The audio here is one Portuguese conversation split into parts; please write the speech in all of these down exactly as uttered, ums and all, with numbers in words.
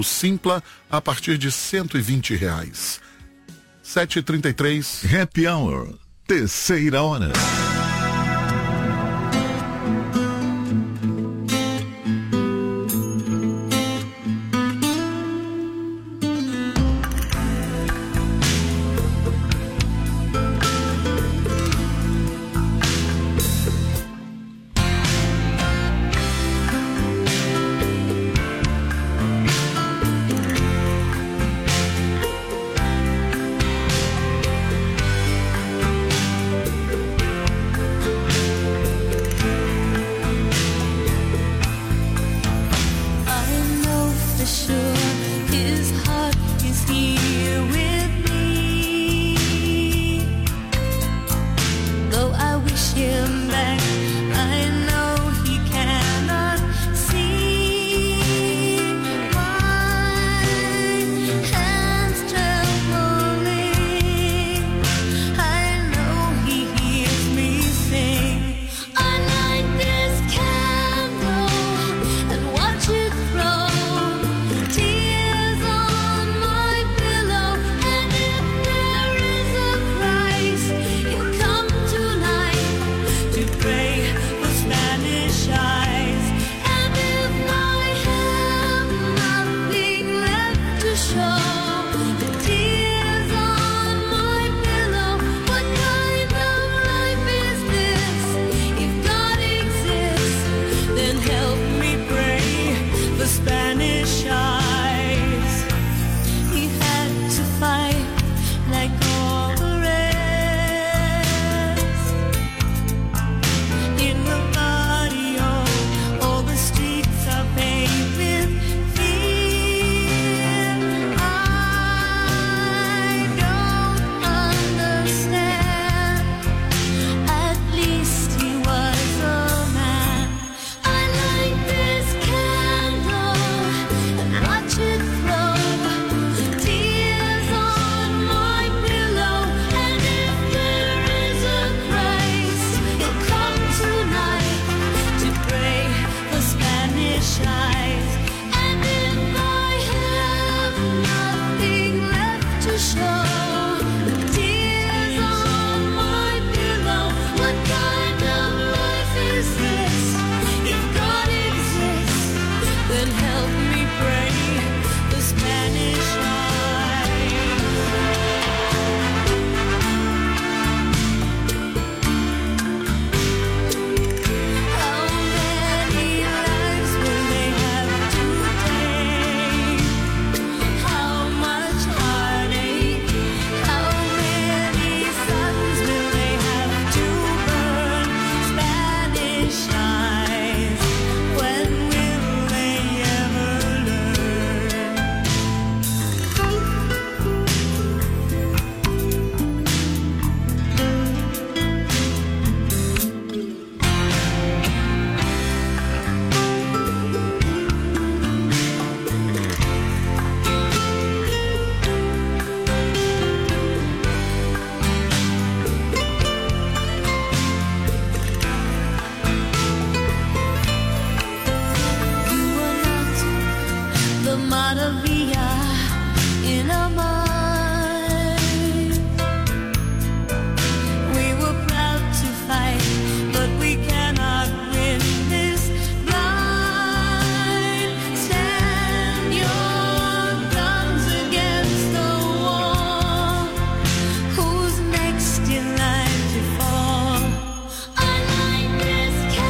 Simpla a partir de cento e vinte reais. sete e trinta e três. Happy Hour, terceira hora.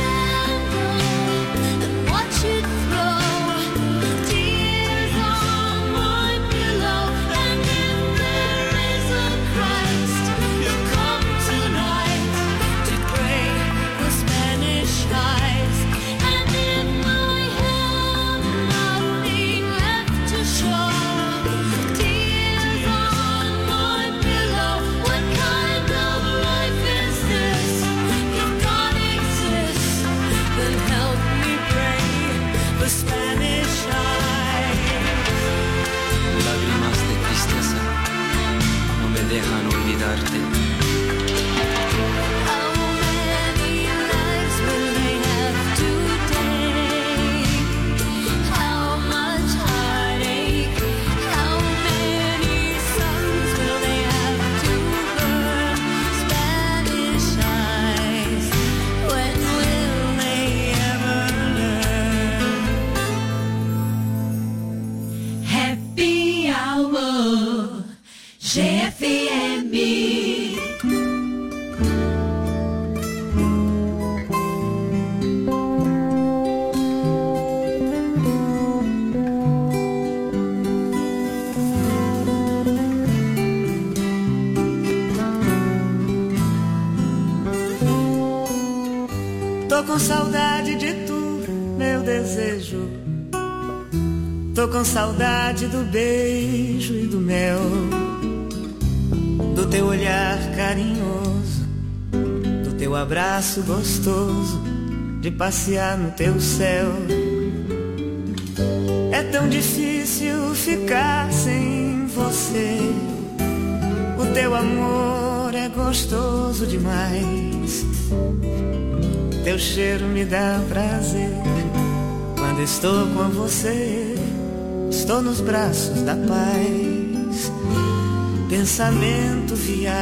Tears on G F M. Tô com saudade de tu, meu desejo. Tô com saudade do beijo e do mel, do teu olhar carinhoso, do teu abraço gostoso, de passear no teu céu. É tão difícil ficar sem você. O teu amor é gostoso demais. Teu cheiro me dá prazer. Quando estou com você, estou nos braços da paz. Pensamento viaja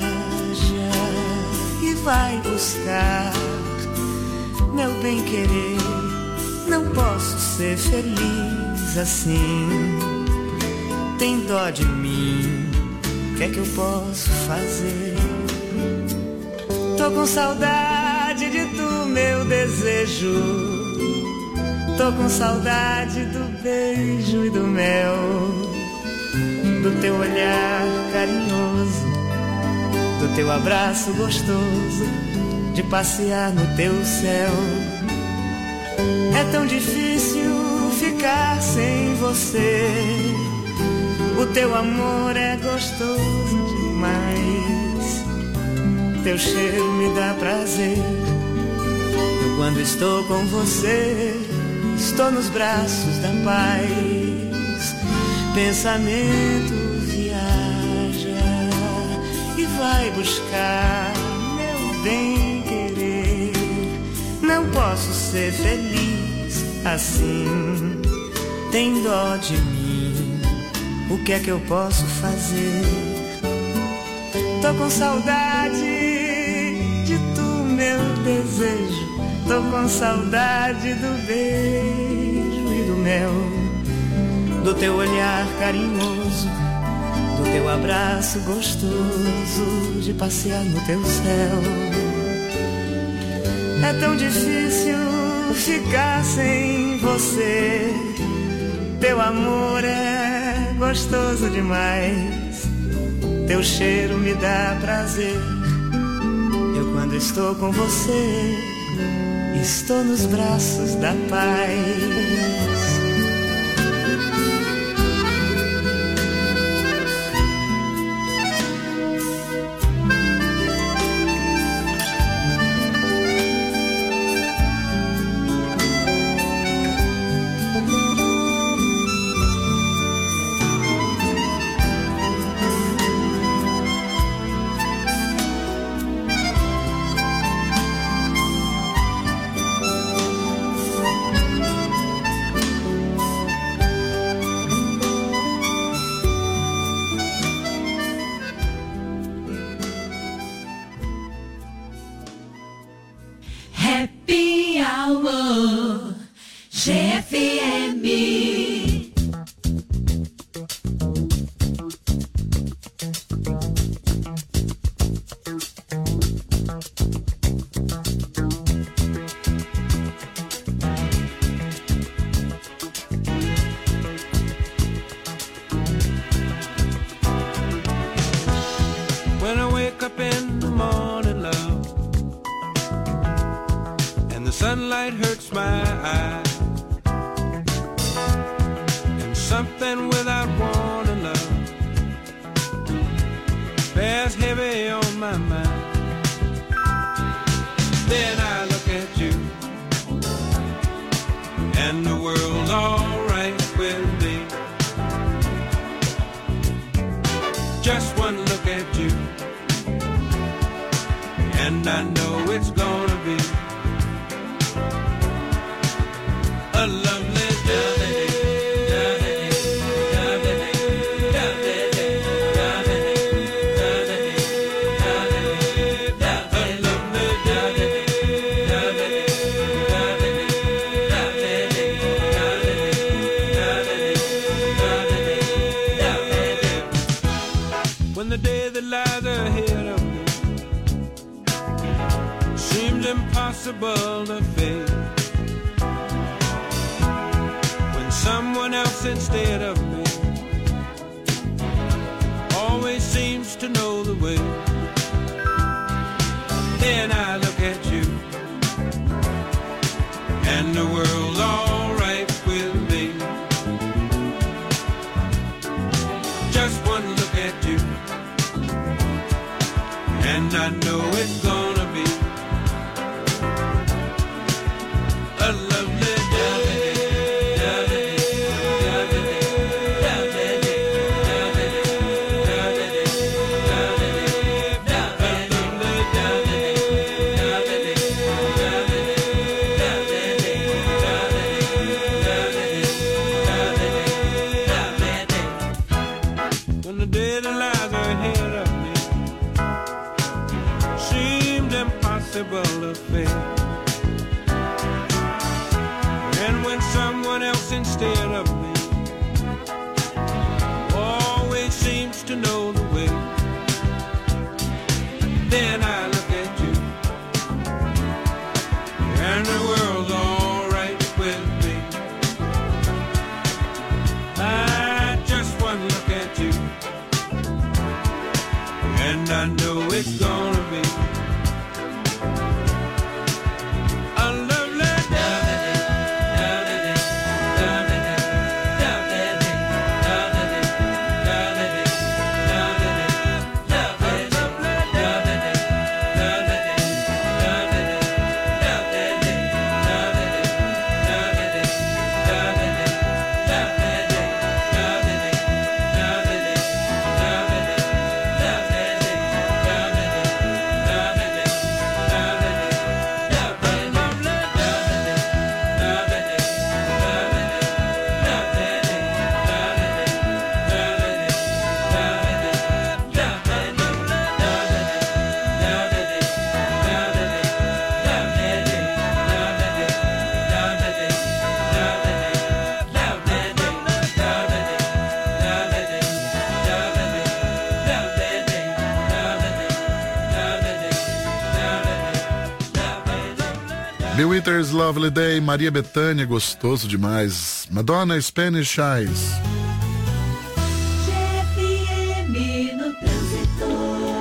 e vai buscar meu bem-querer. Não posso ser feliz assim. Tem dó de mim, o que é que eu posso fazer? Tô com saudade de tu, meu desejo. Tô com saudade do beijo e do mel, do teu olhar carinhoso, do teu abraço gostoso, de passear no teu céu. É tão difícil ficar sem você. O teu amor é gostoso demais. Teu cheiro me dá prazer. Eu, quando estou com você, estou nos braços da paz. Pensamento viaja e vai buscar meu bem-querer. Não posso ser feliz assim. Tem dó de mim, o que é que eu posso fazer? Tô com saudade de tu, meu desejo. Tô com saudade do beijo e do mel, do teu olhar carinhoso, do teu abraço gostoso, de passear no teu céu. É tão difícil ficar sem você. Teu amor é gostoso demais. Teu cheiro me dá prazer. Eu, quando estou com você, estou nos braços da paz. Happy Hour, G F M. When I wake up in the morning, love, and the sunlight hurts my eyes, and something without warning, love, bears heavy on my mind. Then I look at you, and the world's alright with me. Just one look at you, and I know it's gonna be a lovely day. impossible to fake. When someone else instead of me always seems to know the way, then I look at you and the world's all right with me. Just one look at you and I know it's gonna be a lovely day. When the day that lies ahead of me seemed impossible to face, and when someone else instead of me always seems to know the way, then I look at you and the world's all right with me. I just one look at you and I know it's gonna be a lovely Bill Withers, Lovely Day, Maria Bethânia, gostoso demais. Madonna, Spanish Eyes. G F M no trânsito.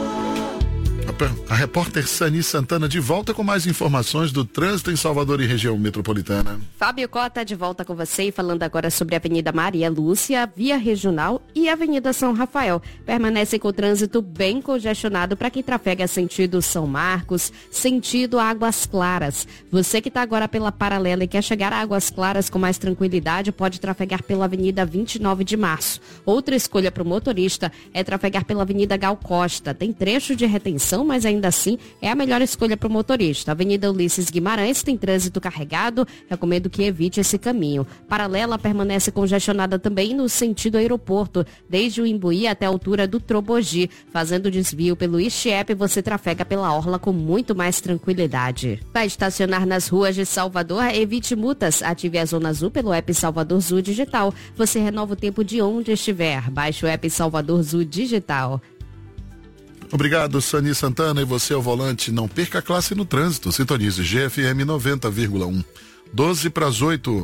A repórter Sani Santana de volta com mais informações do trânsito em Salvador e região metropolitana. Fábio Cota de volta com você e falando agora sobre a Avenida Maria Lúcia, Via Regional e Avenida São Rafael. Permanece com o trânsito bem congestionado para quem trafega sentido São Marcos, sentido Águas Claras. Você que está agora pela Paralela e quer chegar a Águas Claras com mais tranquilidade, pode trafegar pela Avenida vinte e nove de março. Outra escolha para o motorista é trafegar pela Avenida Gal Costa. Tem trecho de retenção, mas ainda assim é a melhor escolha para o motorista. Avenida Ulisses Guimarães tem trânsito carregado, recomendo que evite esse caminho. Paralela permanece congestionada também no sentido aeroporto, desde o Imbuí até a altura do Trobogi. Fazendo desvio pelo Ixiepe, você trafega pela orla com muito mais tranquilidade. Para estacionar nas ruas de Salvador, evite multas. Ative a Zona Azul pelo app Salvador Zul Digital. Você renova o tempo de onde estiver. Baixe o app Salvador Zul Digital. Obrigado, Sani Santana. E você ao volante, não perca a classe no trânsito. Sintonize G F M noventa vírgula um. doze para as oito.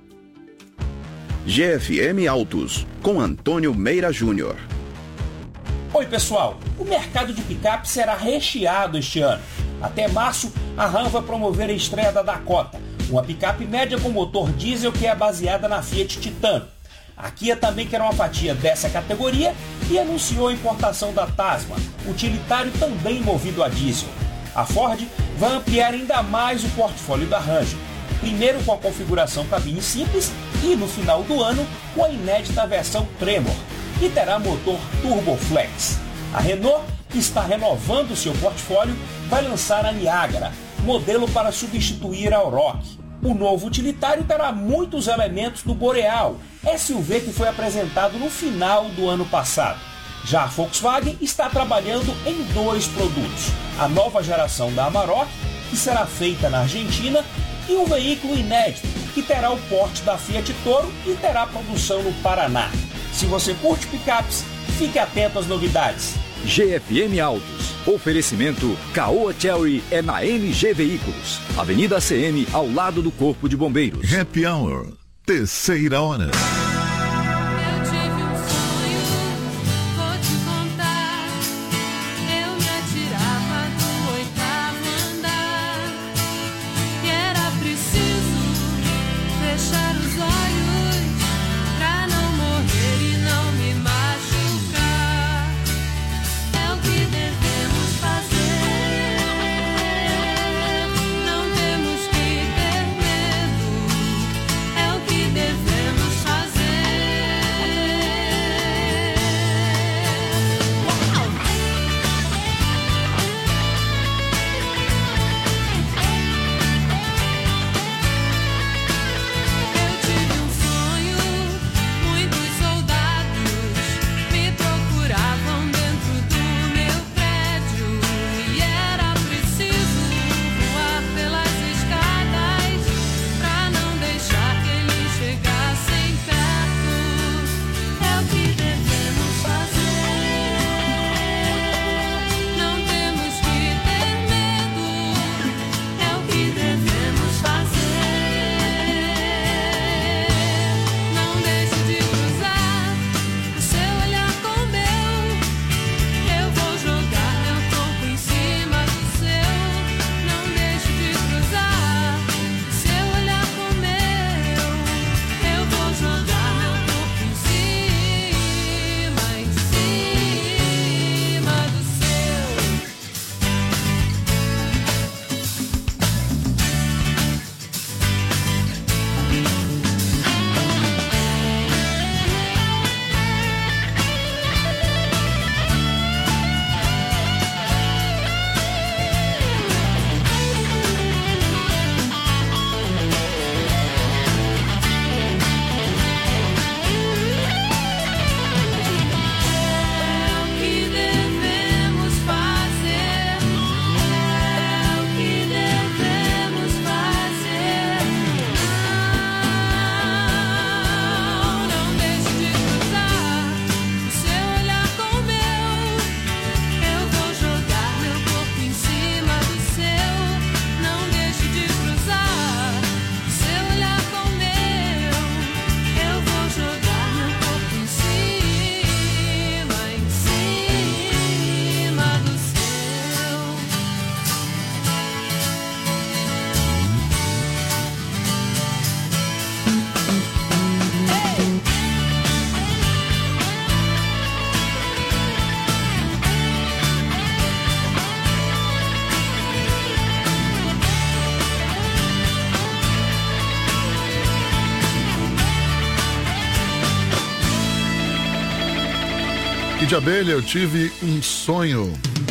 G F M Autos, com Antônio Meira Júnior. Oi pessoal, o mercado de picape será recheado este ano. Até março, a Ram vai promover a estreia da Dakota, uma picape média com motor diesel que é baseada na Fiat Titano. A Kia também quer uma fatia dessa categoria e anunciou a importação da Tasman, utilitário também movido a diesel. A Ford vai ampliar ainda mais o portfólio da Ranger, primeiro com a configuração cabine simples e no final do ano com a inédita versão Tremor, que terá motor Turboflex. A Renault, que está renovando seu portfólio, vai lançar a Niagara, modelo para substituir a Oroch. O novo utilitário terá muitos elementos do Boreal, S U V que foi apresentado no final do ano passado. Já a Volkswagen está trabalhando em dois produtos, a nova geração da Amarok, que será feita na Argentina, e um veículo inédito, que terá o porte da Fiat Toro e terá produção no Paraná. Se você curte picapes, fique atento às novidades. G F M Autos, Oferecimento Caoa Cherry é na M G Veículos. Avenida C M, ao lado do Corpo de Bombeiros. Happy Hour, terceira hora. De abelha, eu tive um sonho.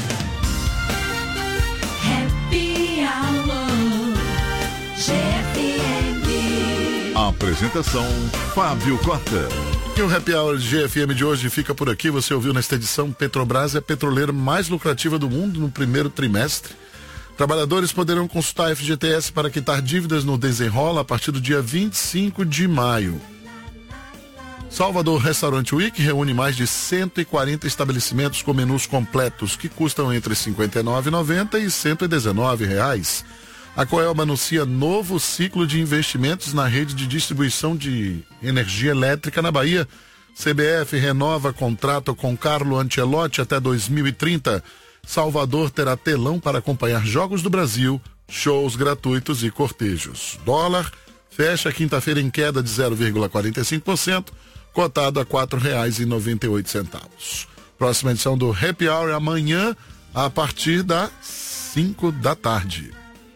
Happy Hour, G F M. Apresentação Fábio Costa. E o Happy Hour G F M de hoje fica por aqui. Você ouviu nesta edição: Petrobras é a petroleira mais lucrativa do mundo no primeiro trimestre. Trabalhadores poderão consultar a F G T S para quitar dívidas no Desenrola a partir do dia vinte e cinco de maio. Salvador Restaurant Week reúne mais de cento e quarenta estabelecimentos com menus completos que custam entre cinquenta e nove reais e noventa centavos e cento e dezenove reais. A Coelba anuncia novo ciclo de investimentos na rede de distribuição de energia elétrica na Bahia. C B F renova contrato com Carlo Ancelotti até dois mil e trinta. Salvador terá telão para acompanhar Jogos do Brasil, shows gratuitos e cortejos. Dólar fecha quinta-feira em queda de zero vírgula quarenta e cinco por cento. Cotado a quatro reais e noventa e oito centavos. Próxima edição do Happy Hour amanhã, a partir das cinco da tarde.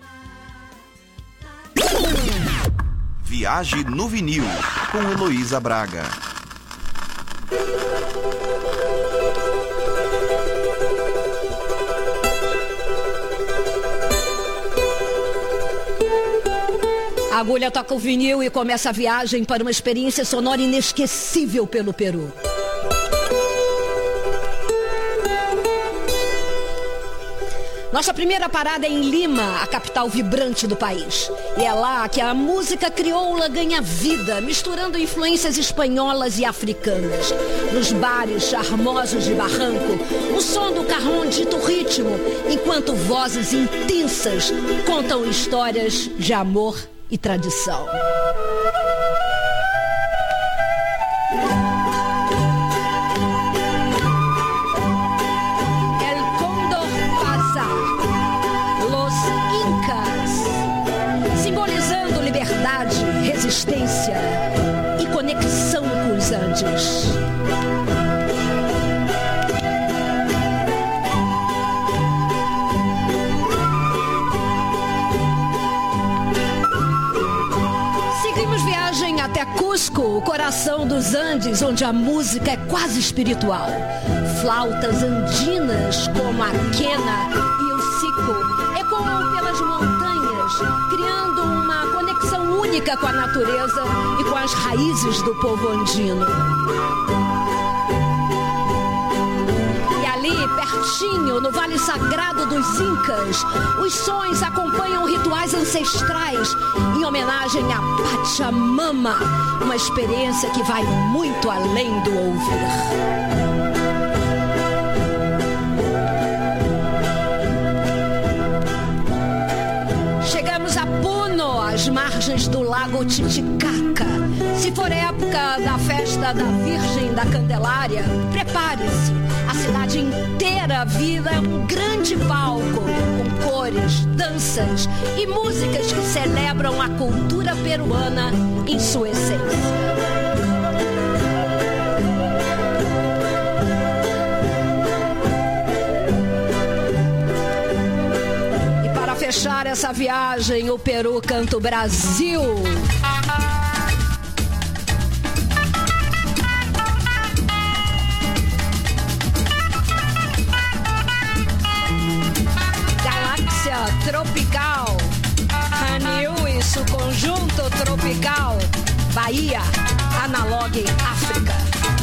Viagem no Vinil, com Heloísa Braga. A agulha toca o vinil e começa a viagem para uma experiência sonora inesquecível pelo Peru. Nossa primeira parada é em Lima, a capital vibrante do país. E é lá que a música crioula ganha vida, misturando influências espanholas e africanas. Nos bares charmosos de Barranco, o som do cajón dita o ritmo, enquanto vozes intensas contam histórias de amor e tradição. Resistência e conexão com os Andes. Seguimos viagem até Cusco, o coração dos Andes, onde a música é quase espiritual. Flautas andinas como a quena e o sico ecoam pelas montanhas, criando uma conexão única com a natureza e com as raízes do povo andino. E ali, pertinho, no Vale Sagrado dos Incas, os sons acompanham rituais ancestrais em homenagem a Pachamama, uma experiência que vai muito além do ouvir. Às margens do lago Titicaca. Se for época da festa da Virgem da Candelária, prepare-se. A cidade inteira vira um grande palco, com cores, danças e músicas que celebram a cultura peruana em sua essência. Fechar essa viagem, o Peru canta o Brasil. Galáxia tropical, Ranil e seu conjunto tropical, Bahia, Analog África.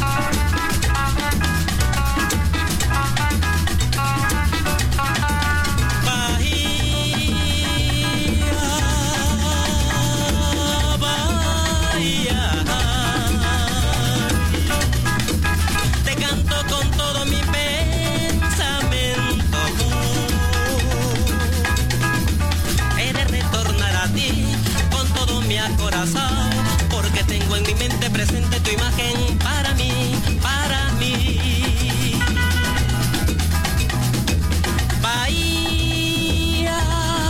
Porque tengo en mi mente presente tu imagen para mí, para mí. Bahía,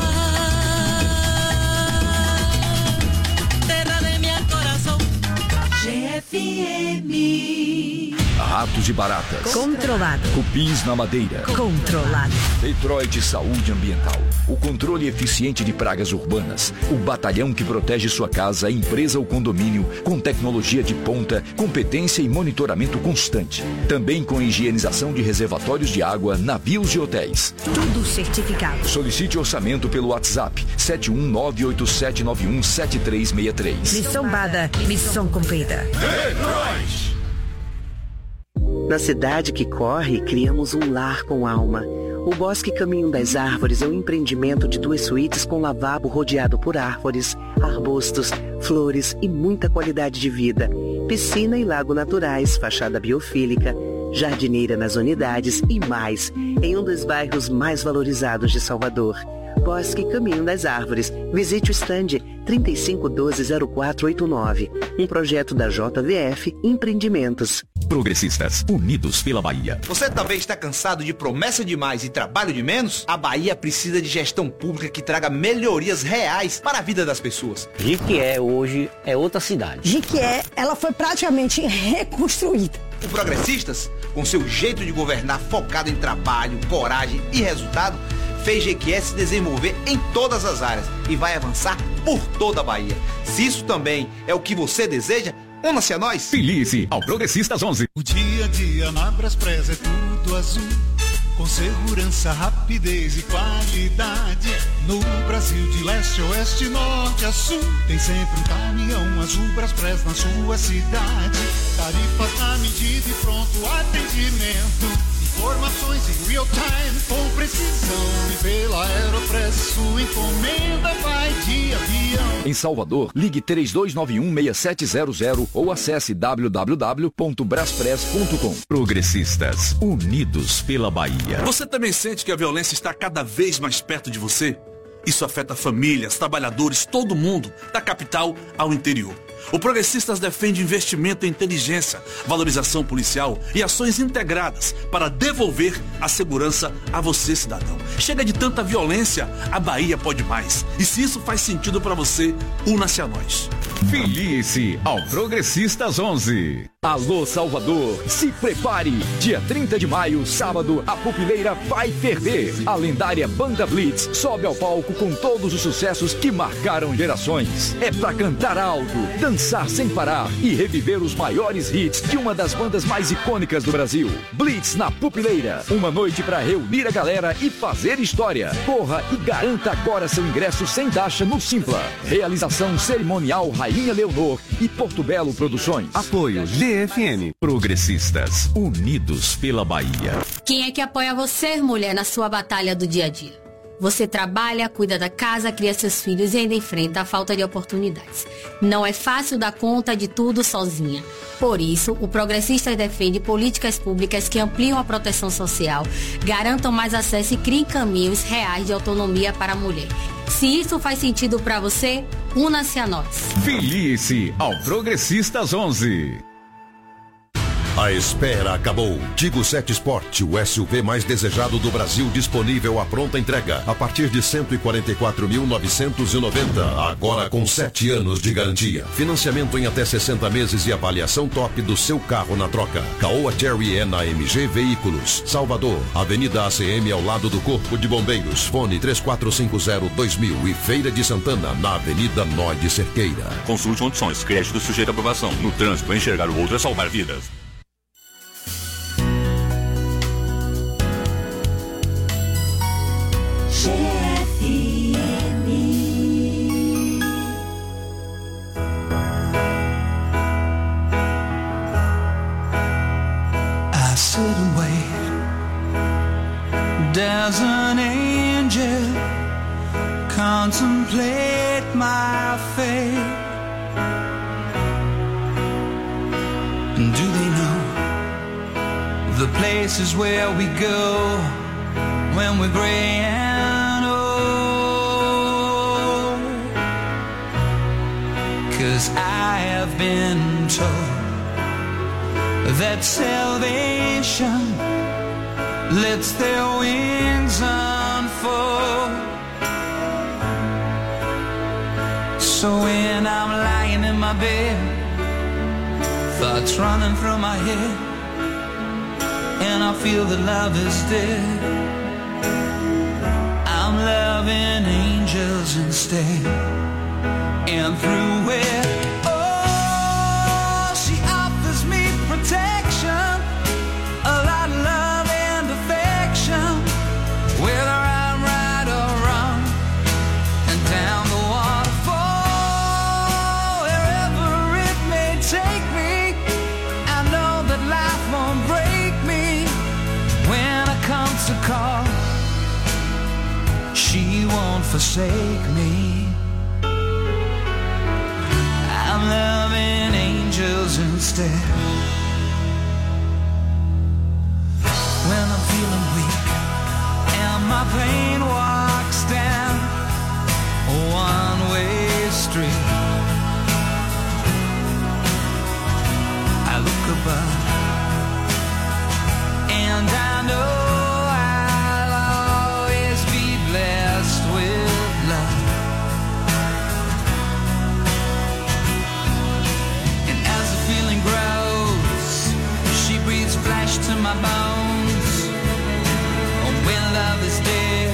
terra de mi corazón. G F M. Ratos e baratas. Controlado. Cupins na madeira. Controlado. Detroit Saúde Ambiental. O controle eficiente de pragas urbanas. O batalhão que protege sua casa, empresa ou condomínio com tecnologia de ponta, competência e monitoramento constante. Também com higienização de reservatórios de água, navios e hotéis. Tudo certificado. Solicite orçamento pelo WhatsApp sete um nove oito sete nove um sete três seis três. Missão dada, missão cumprida. Detroit! Na cidade que corre, criamos um lar com alma. O Bosque Caminho das Árvores é um empreendimento de duas suítes com lavabo rodeado por árvores, arbustos, flores e muita qualidade de vida. Piscina e lago naturais, fachada biofílica, jardineira nas unidades e mais, em um dos bairros mais valorizados de Salvador. Bosque Caminho das Árvores. Visite o stand trinta e cinco doze zero quatro oito nove. Um projeto da J V F Empreendimentos. Progressistas, unidos pela Bahia. Você também está cansado de promessa demais e trabalho de menos? A Bahia precisa de gestão pública que traga melhorias reais para a vida das pessoas. Jequié hoje é outra cidade. Jequié, ela foi praticamente reconstruída. O Progressistas, com seu jeito de governar focado em trabalho, coragem e resultado, fez Jequié se desenvolver em todas as áreas e vai avançar por toda a Bahia. Se isso também é o que você deseja, una-se a nós. Filize ao Progressistas onze. O dia a dia na Braspress é tudo azul, com segurança, rapidez e qualidade. No Brasil de leste a oeste, norte a sul, tem sempre um caminhão azul Braspress na sua cidade. Tarifas na medida e pronto atendimento. Informa Informações em real time, com precisão. E pela Aeropress, sua encomenda vai de avião. Em Salvador, ligue três dois nove um, seis sete zero zero ou acesse w w w ponto braspress ponto com. Progressistas, unidos pela Bahia. Você também sente que a violência está cada vez mais perto de você? Isso afeta famílias, trabalhadores, todo mundo, da capital ao interior. O Progressistas defende investimento em inteligência, valorização policial e ações integradas para devolver a segurança a você, cidadão. Chega de tanta violência, a Bahia pode mais. E se isso faz sentido para você, una-se a nós. Filie-se ao Progressistas onze. Alô, Salvador, se prepare! Dia trinta de maio, sábado, a Pupileira vai ferver. A lendária Banda Blitz sobe ao palco com todos os sucessos que marcaram gerações. É pra cantar alto, dançar sem parar e reviver os maiores hits de uma das bandas mais icônicas do Brasil. Blitz na Pupileira, uma noite pra reunir a galera e fazer história. Corra e garanta agora seu ingresso sem taxa no Simpla. Realização cerimonial Rainha Leonor e Porto Belo Produções. Apoio D F M. Progressistas, unidos pela Bahia. Quem é que apoia você, mulher, na sua batalha do dia a dia? Você trabalha, cuida da casa, cria seus filhos e ainda enfrenta a falta de oportunidades. Não é fácil dar conta de tudo sozinha. Por isso, o Progressistas defende políticas públicas que ampliam a proteção social, garantam mais acesso e criem caminhos reais de autonomia para a mulher. Se isso faz sentido para você, una-se a nós. Filie-se ao Progressistas onze. A espera acabou. Tigo sete Sport, o S U V mais desejado do Brasil, disponível à pronta entrega a partir de cento e quarenta e quatro mil novecentos e noventa, agora com sete anos de garantia. Financiamento em até sessenta meses e avaliação top do seu carro na troca. Caoa Cherry é na M G Veículos, Salvador, Avenida A C M ao lado do Corpo de Bombeiros, fone três quatro cinco zero dois mil e Feira de Santana, na Avenida Nó de Cerqueira. Consulte condições, crédito sujeito à aprovação. No trânsito, enxergar o outro é salvar vidas. G F M. I sit and wait. There's an angel contemplate my fate. And do they know the places where we go when we're gray and old? 'Cause I have been told that salvation lets their wings unfold. So when I'm lying in my bed, thoughts running through my head, and I feel that love is dead, I'm loving angels instead. And through it, oh, she offers me protection, a lot of love and affection, whether I'm right or wrong. And down the waterfall, wherever it may take me, I know that life won't break me. When it comes to call, she won't forsake me. I'm loving angels instead. When I'm feeling weak and my pain walks down a one-way street, I look above and I know I'll always be blessed with love. And as the feeling grows, she breathes flesh to my bones. Oh, when love is dead,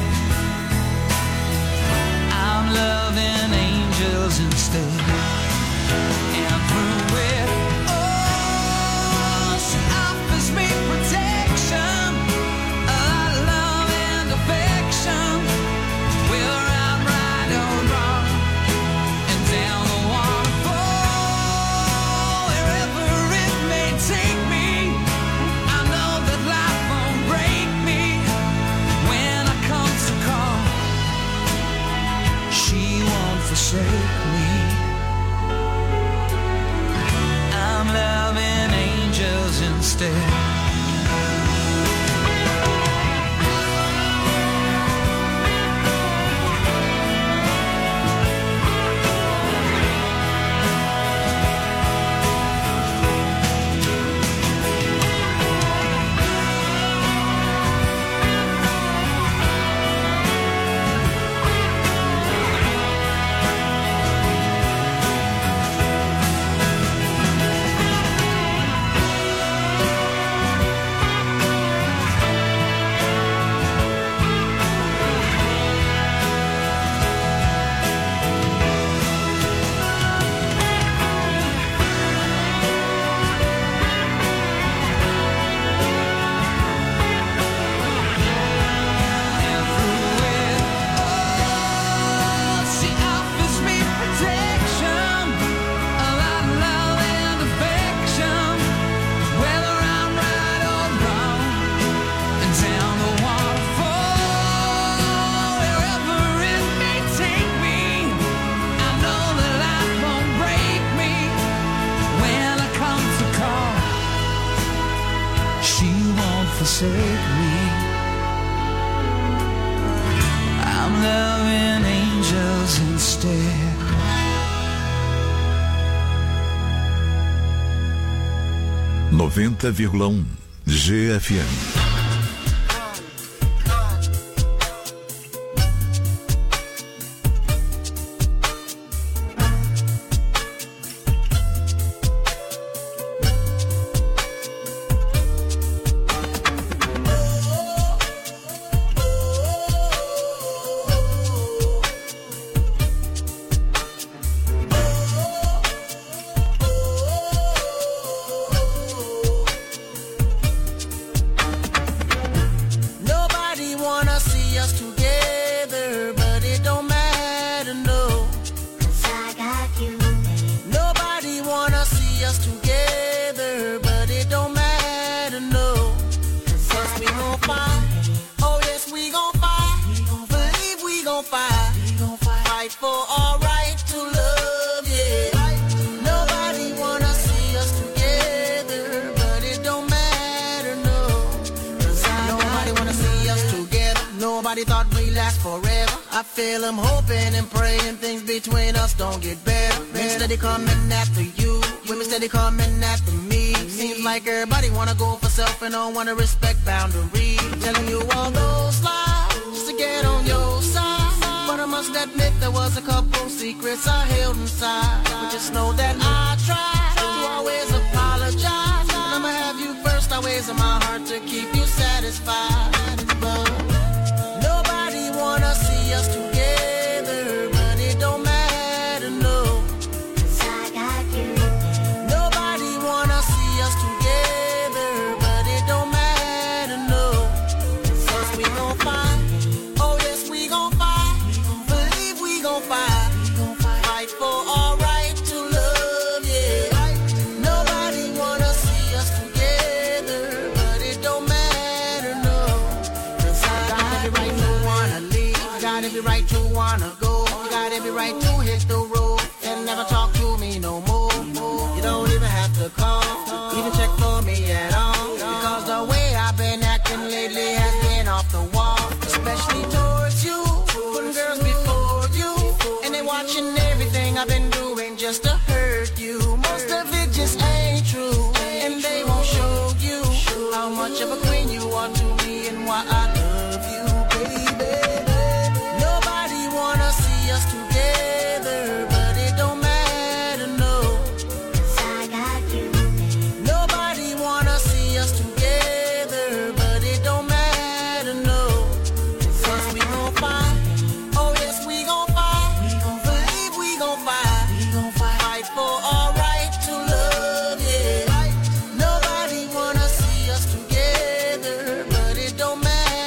I'm loving angels instead. And through it, oh, she offers me protection, a lot of love and affection, whether I'm right or wrong. And down the waterfall, wherever it may take me, I know that instead. Forsake me. I'm loving angels instead. noventa vírgula um G F M. Wanna respect boundaries, telling you all those lies just to get on your side. But I must admit there was a couple secrets I held inside. But just know that I tried to always apologize. And I'ma have you first always in my heart to keep you satisfied. But nobody wanna see us together, but it don't matter, no. 'Cause I got you. Nobody wanna see us together. Right to hit the road and never talk to me no more. You don't even have to call, even check for me at all. Because the way I've been acting lately has been off the wall. Especially towards you, putting girls before you. And they watching everything I've been doing just to hurt you. Most of it just ain't true, and they won't show you how much of a queen you are to me and why I love you, baby. Nobody wanna see us together. Nobody wanna see us together, but it don't matter.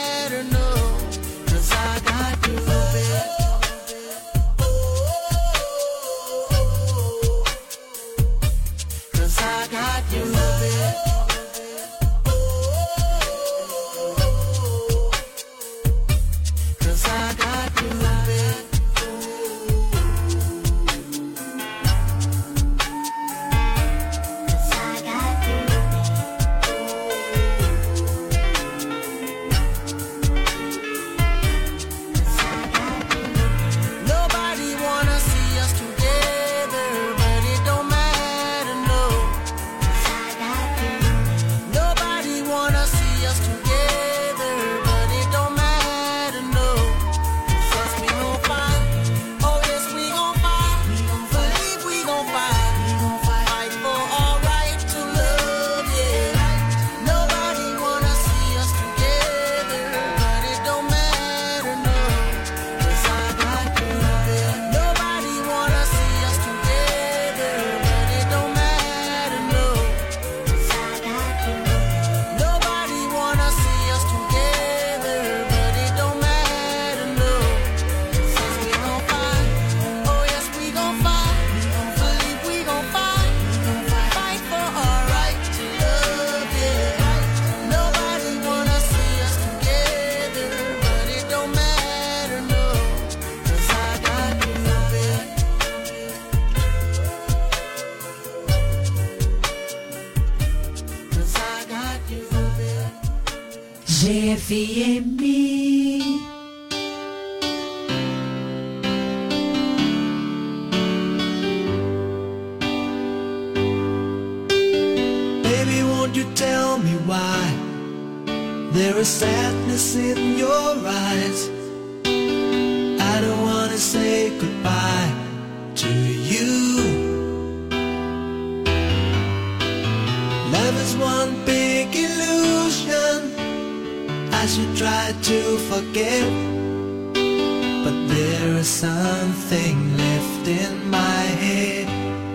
G F M. Baby, won't you tell me why there is sadness in your eyes? I don't wanna say goodbye to you. Love is one big illusion I should try to forget, but there is something left in my head.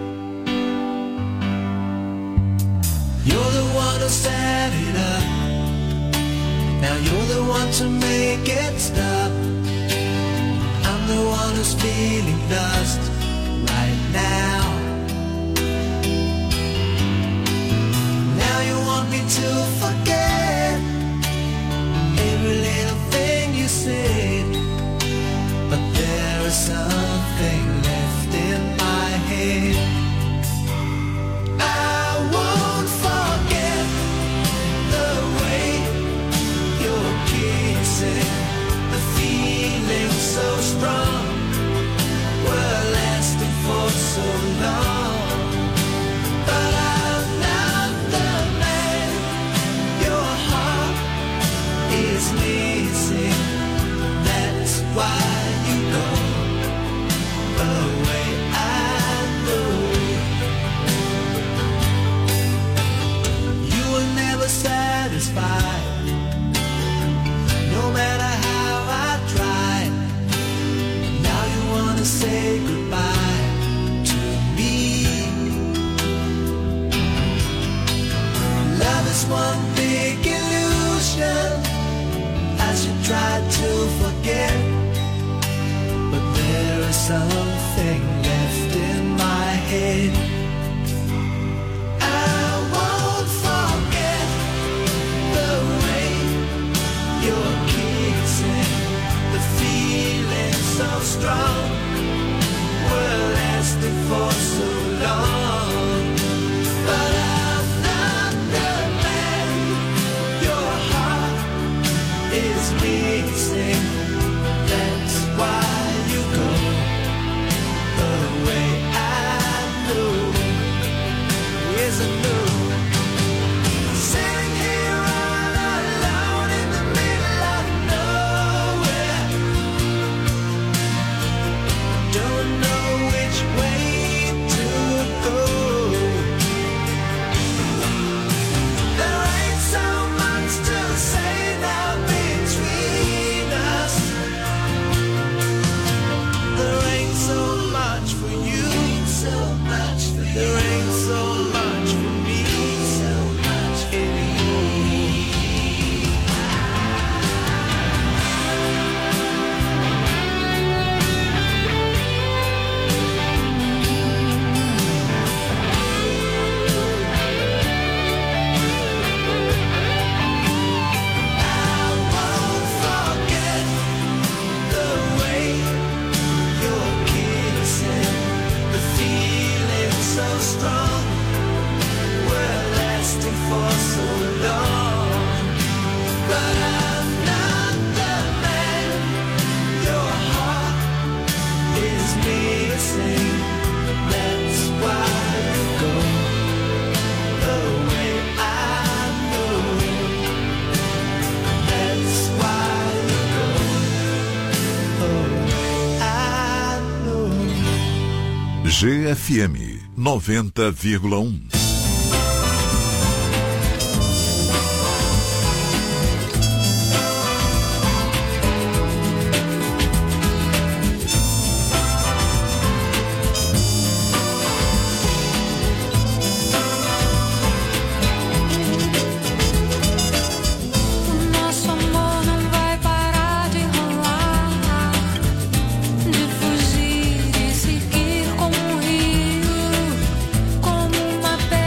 You're the one who set it up, now you're the one to make it stop. I'm the one who's feeling lost right now. Now you want me to forget every little thing you said, but there is something left in my head. I won't forget the way you're kissing, the feeling so strong, we're lasting for so long. But I'm not the man your heart is missing. That's why you go away. I know you were never satisfied, no matter how I tried. Now you wanna say goodbye to me. Love is one big illusion I should try to forget, but there is something left in my head. I won't forget the way you're kissing, the feeling so strong, we're lasting for so long. But I'm not the man your heart is missing. That's why you go away. I know, yes I know. Sitting here all alone in the middle of nowhere, don't know which way to go. There ain't so much to say now between us. There ain't so much for you, so much for you. There ain't so much for me, so much anymore. I won't forget the way you're kissing, the feeling so strong, we're lasting for so long. But I'm not the man your heart is missing. That's why you go away. I know. That's why you go away. I know. G F M noventa vírgula um. Nosso amor não vai parar de rolar, de fugir e seguir como um rio, como uma pedra.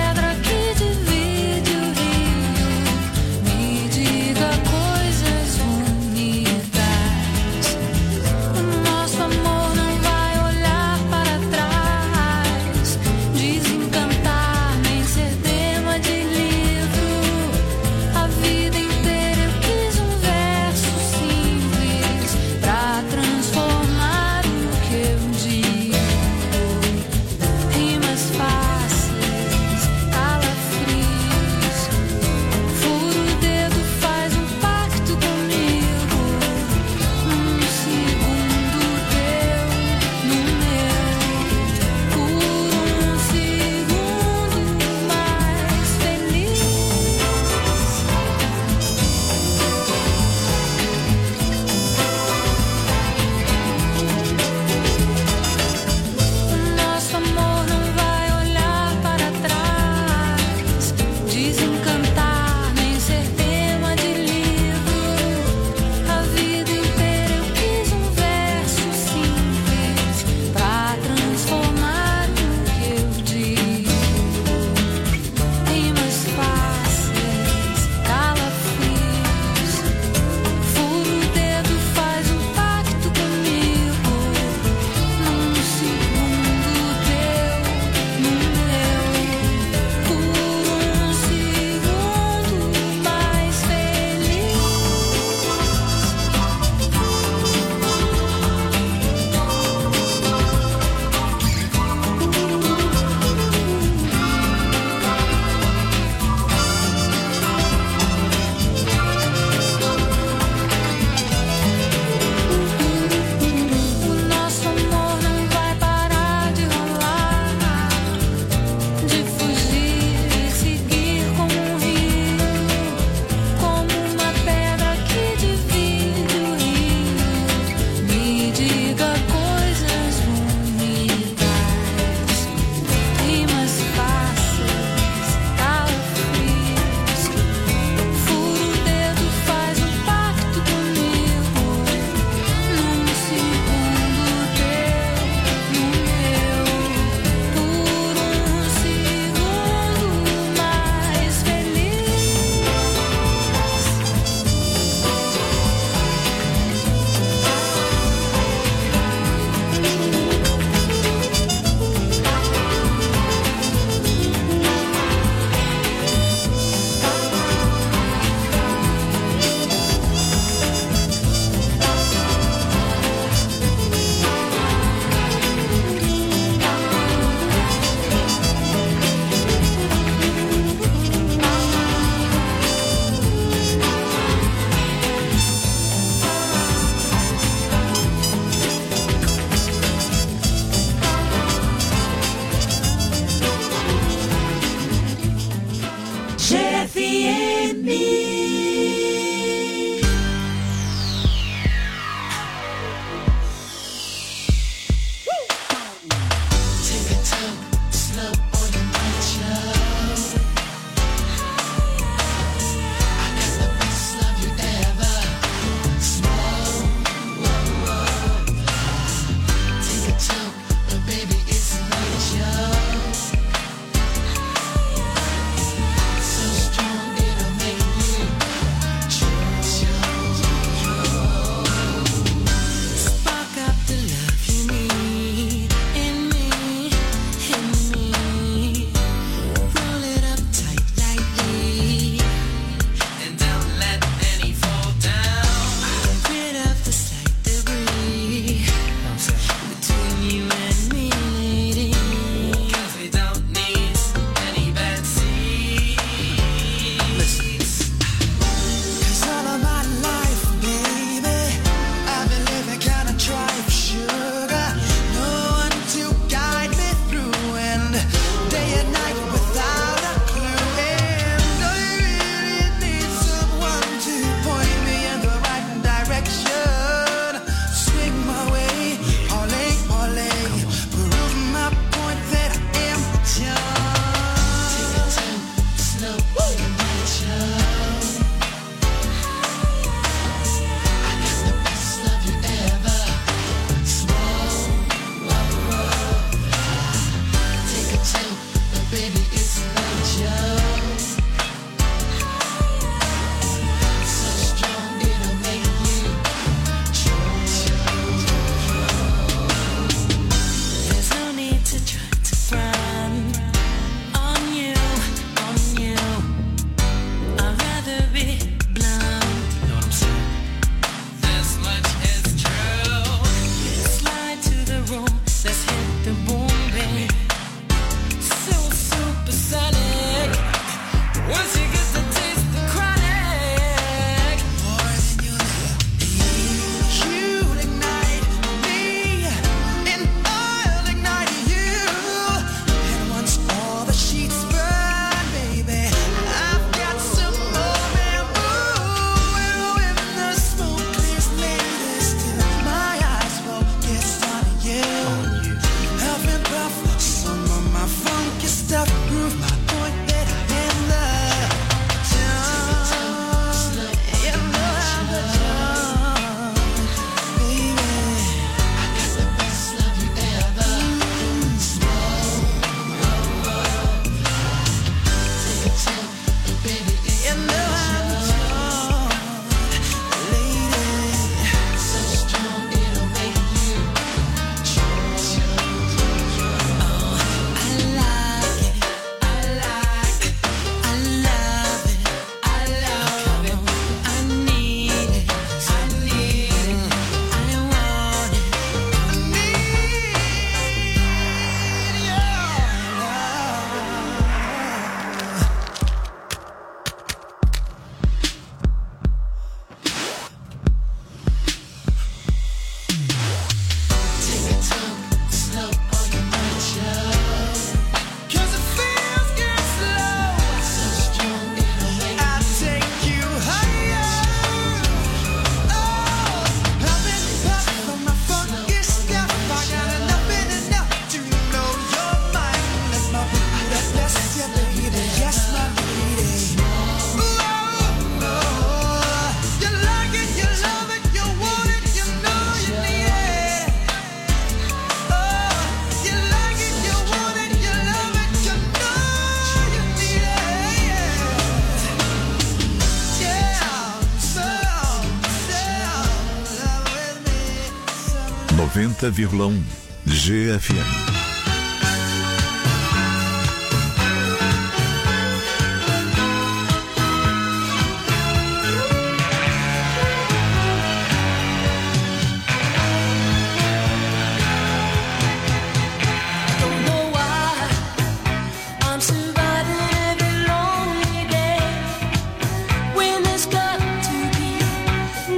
noventa vírgula um G F M.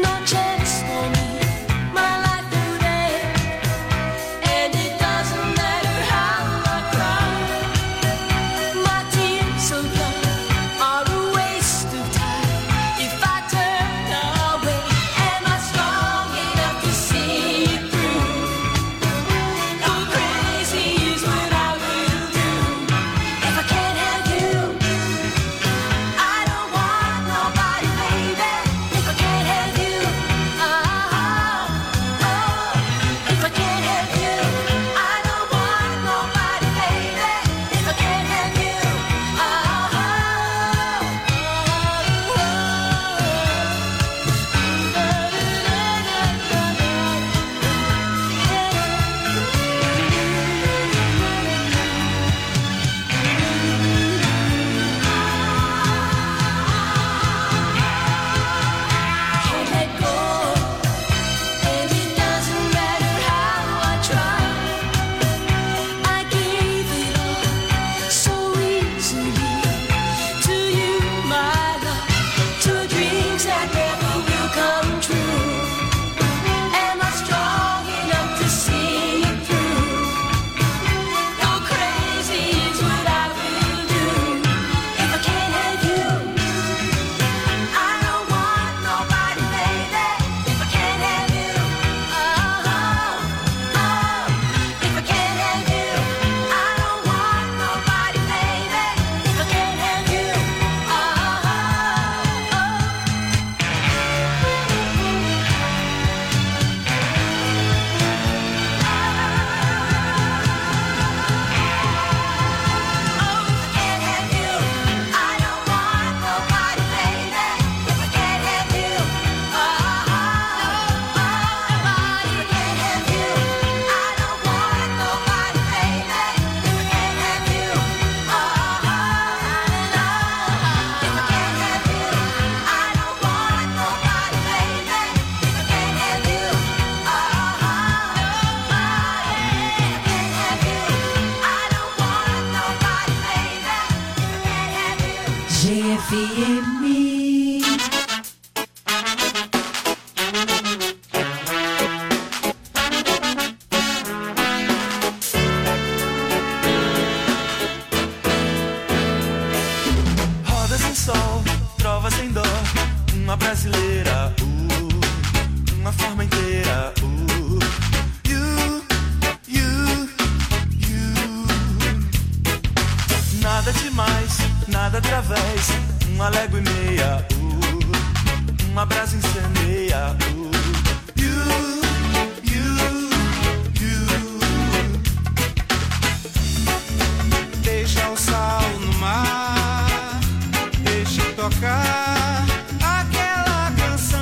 Doesn't matter. M. Rodas em sol, trovas em dó, uma brasileira, uh, uma forma inteira, uh, you, you, you. Nada demais, nada através, uma légua e meia, uh, uma brasa incendeia, uh, you, you, you. Deixa o sal no mar, deixa tocar aquela canção.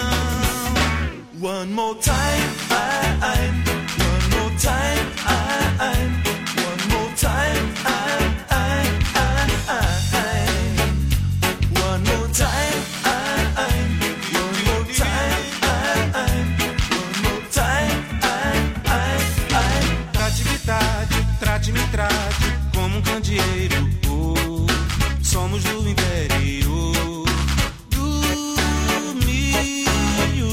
One more time, I, I, one more time, I, I, one more time, I, I, I, I. One more time, I, I, one more time, I, I, one more time, I, I, I. Trate-me, trate, trate-me, trate como um candeeiro, oh, somos do interior do milho.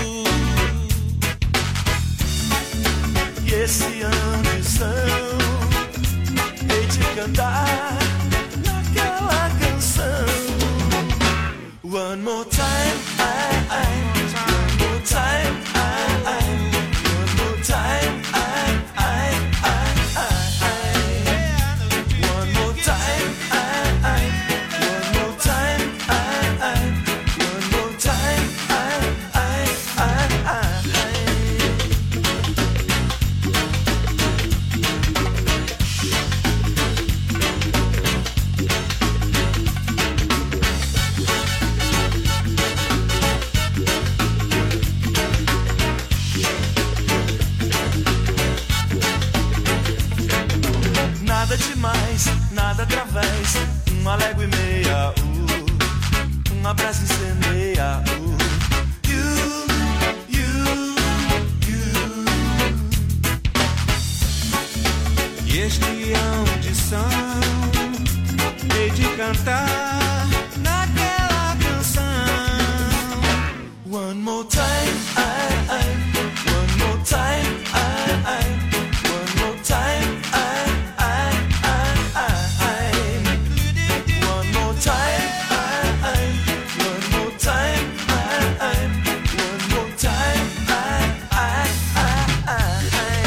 E esse ambição, hei de cantar naquela canção. One more time, I, I, one more time, I, I, one more time, I, I, I, I. One more time, I, I, one more time, I, I, one more time, I, I, I, I. Nada demais, nada através, uma légua e meia, uh, uma brasa incendeia, uh, you, you, you. E este audição, hei de cantar naquela canção. One more time, I, I, one more time, I, I, one more time, I, I, I, I. One more time, I, I, one more time, I, I, one more time, I, I, I, I.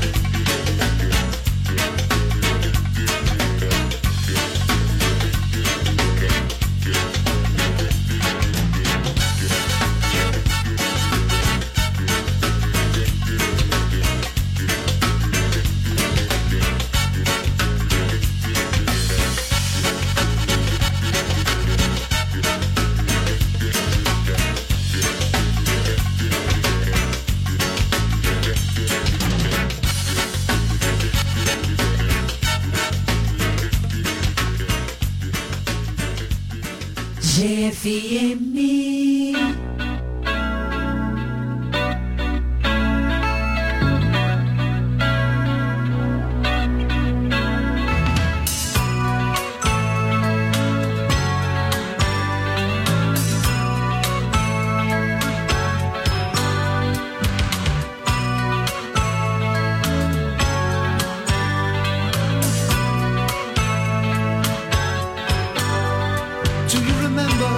G F M. Do you remember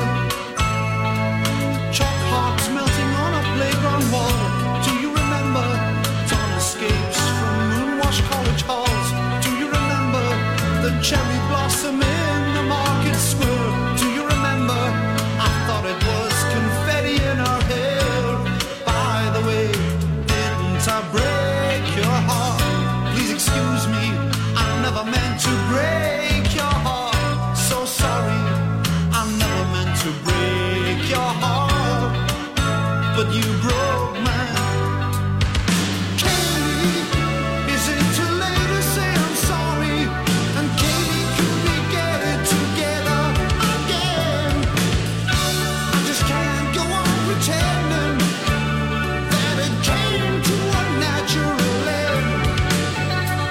chalk hearts melting on a playground wall? Do you remember dawn escapes from moonwashed college halls? Do you remember the cherry blossom in the market square? Do you remember I thought it was confetti in her hair? By the way, didn't I break your heart? Please excuse me, I never meant to break your heart. So sorry, I never meant to break your heart, but you broke mine. Katie, is it too late to say I'm sorry? And Katie, could we get it together again? I just can't go on pretending that it came to a natural end.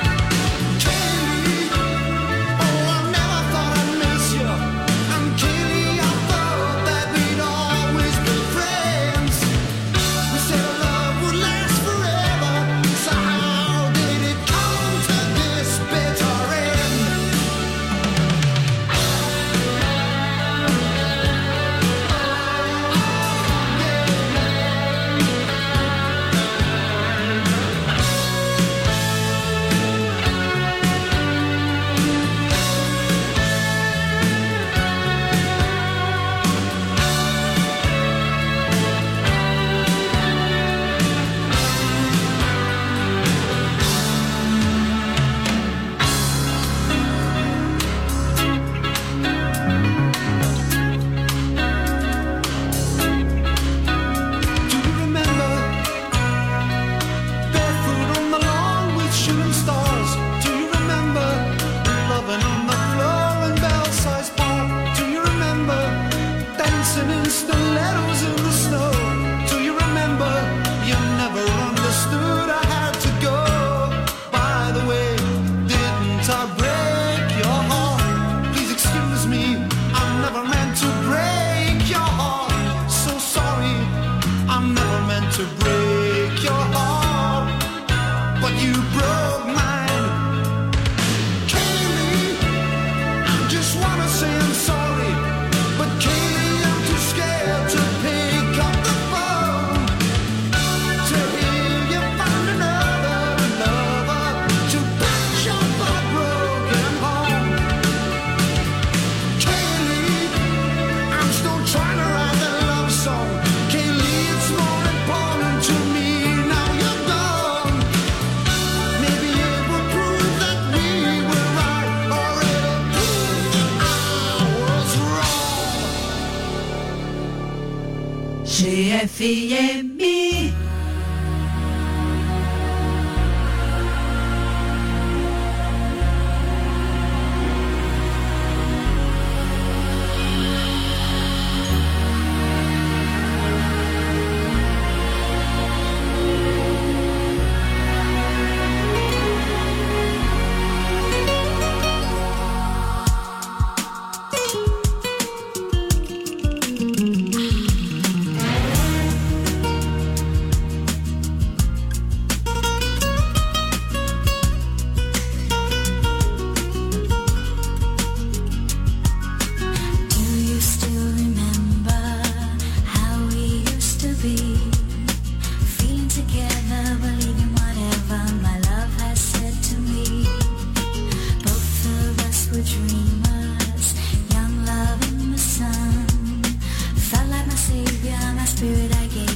Katie, oh, I never thought I'd miss you. And Katie, silence, the letters in the snow. Do you remember? You never understood. I had to go. By the way, didn't I break your heart? Please excuse me, I never meant to break your heart. So sorry, I never meant to break your heart, but you broke mine. Kaylee, I just wanna say I'm sorry, but Kaylee, I'm too scared to pick up the phone. To hear you found another lover, to patch your heartbroken home. Kaylee, I'm still trying to write that love song. Kaylee, it's more important to me now you're gone. Maybe it will prove that we were right, or it'll prove that I was wrong. C F I M. Do you still remember how we used to be? Feeling together, believing whatever my love has said to me. Both of us were dreamers, young love in the sun. Felt like my savior, my spirit I gave